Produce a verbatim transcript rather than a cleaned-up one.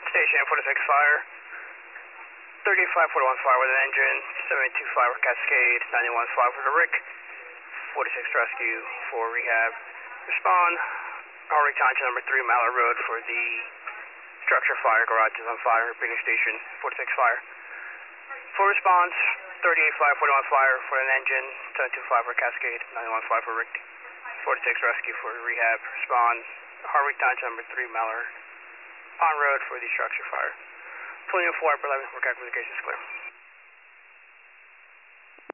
Station forty-six Fire. thirty-five forty-one Fire with an engine. seventy-two five for Cascade. ninety-one five for the Rick. forty-six Rescue for rehab. Respond. Harwick Township number three Mallard Road for the structure fire. Garage is on fire. Repeating station forty-six Fire. Full response. thirty-eight five forty-one Fire for an engine. seventy-two five for Cascade. ninety-one five for Rick. forty-six Rescue for rehab. Respond. Harwick Township number three Mallard Pond Road for the structure fire. Pulling in four, eleven for communications clear.